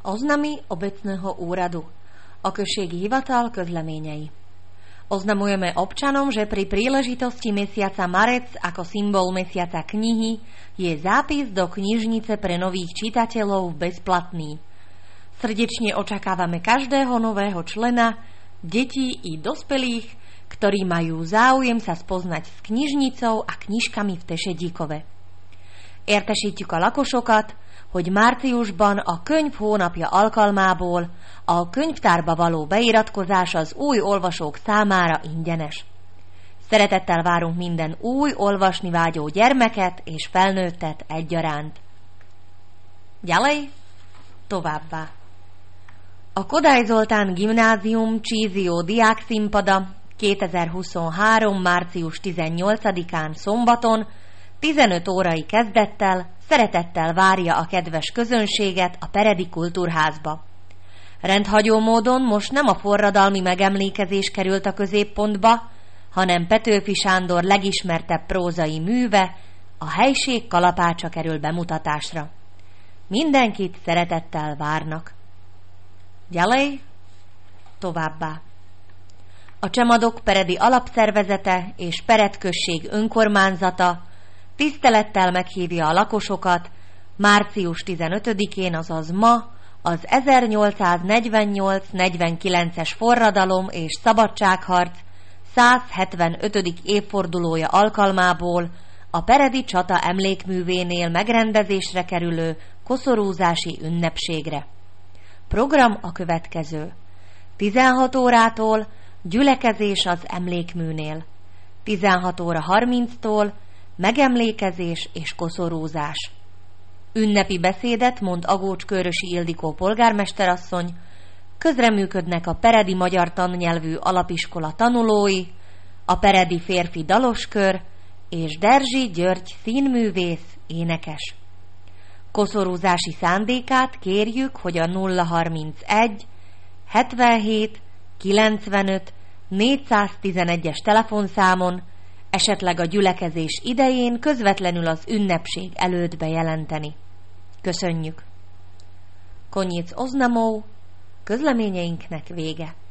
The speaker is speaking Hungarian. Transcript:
Oznamy obecného úradu. O községi hivatal közleményei. Oznamujeme občanom, že pri príležitosti mesiaca marec ako symbol mesiaca knihy je zápis do knižnice pre nových čitateľov bezplatný. Srdečne očakávame každého nového člena, detí i dospelých, ktorí majú záujem sa spoznať s knižnicou a knižkami v Tesedíkove. Értesítjük a lakosokat, hogy márciusban a könyv hónapja alkalmából a könyvtárba való beiratkozás az új olvasók számára ingyenes. Szeretettel várunk minden új olvasni vágyó gyermeket és felnőttet egyaránt. Ďalej, továbbá. A Kodály Zoltán Gimnázium Csízió diákszínpada 2023. március 18-án szombaton 15 órai kezdettel szeretettel várja a kedves közönséget a Peredi Kultúrházba. Rendhagyó módon most nem a forradalmi megemlékezés került a középpontba, hanem Petőfi Sándor legismertebb prózai műve, a helység kalapácsa kerül bemutatásra. Mindenkit szeretettel várnak. Ďalej, továbbá. A Csemadok Peredi Alapszervezete és Pered község önkormányzata tisztelettel meghívja a lakosokat március 15-én, azaz ma, az 1848-49-es forradalom és szabadságharc 175. évfordulója alkalmából a peredi csata emlékművénél megrendezésre kerülő koszorúzási ünnepségre. Program a következő. 16 órától gyülekezés az emlékműnél, 16 óra 30-tól megemlékezés és koszorúzás. Ünnepi beszédet mond Agócs-Körösi Ildikó polgármesterasszony, közreműködnek a Peredi Magyar Tannyelvű Alapiskola tanulói, a Peredi Férfi Daloskör és Derzsi György színművész, énekes. Koszorúzási szándékát kérjük, hogy a 031 77 95 411-es telefonszámon, esetleg a gyülekezés idején közvetlenül az ünnepség előtt bejelenteni. Köszönjük! Koniec oznamov, közleményeinknek vége.